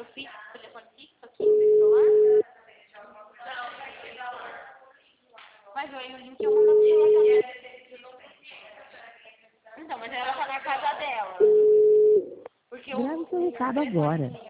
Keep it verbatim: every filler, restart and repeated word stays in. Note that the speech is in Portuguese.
eu fiz o telefone fixo aqui no celular. Mas aí o link eu mando pra você. Então, mas ela tá na casa dela. Porque Grave seu recado agora.